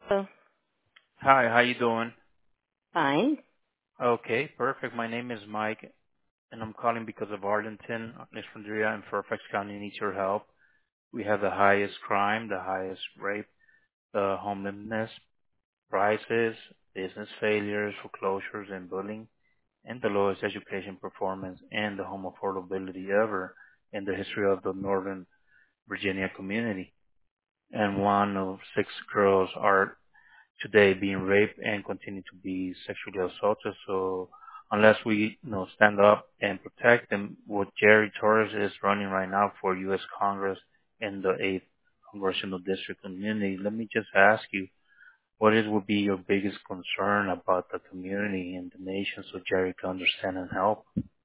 Oh, Hi, how you doing? fine. Okay, perfect. My name is Mike, and I'm calling because of Arlington, Alexandria, and Fairfax County needs your help. We have the highest crime, the highest rape, the homelessness, prices, business failures, foreclosures, and bullying, and the lowest education performance and the home affordability ever in the history of the Northern Virginia community. And one of six girls are today being raped and continue to be sexually assaulted. So unless we, stand up and protect them, what Jerry Torres is running right now for U.S. Congress in the 8th Congressional District community, let me just ask you, would be your biggest concern about the community and the nation so Jerry can understand and help?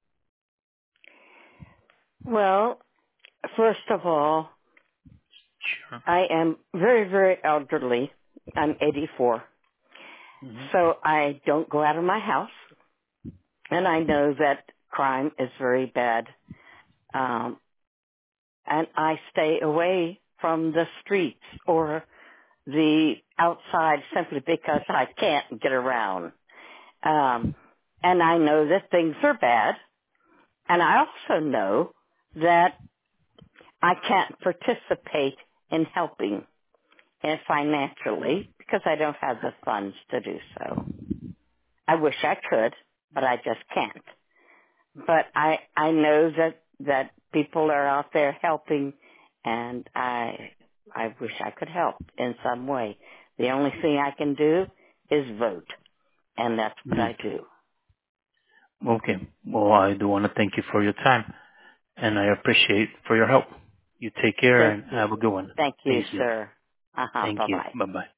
Well, first of all, Sure. I am very, very elderly. I'm 84. Hmm. So I don't go out of my house. And I know that crime is very bad. Um, and I stay away from the streets or the outside simply because I can't get around. Um, and I know that things are bad. And I also know that I can't participate in helping and financially because I don't have the funds to do so. I wish I could, but I just can't. But I know that people are out there helping, and I wish I could help in some way. The only thing I can do is vote, and that's what I do. Okay. Well, I do want to thank you for your time, and I appreciate for your help. You take care Thank and you. have a good one. Thank you, Thank you. sir. Thank Bye you. bye. Bye-bye.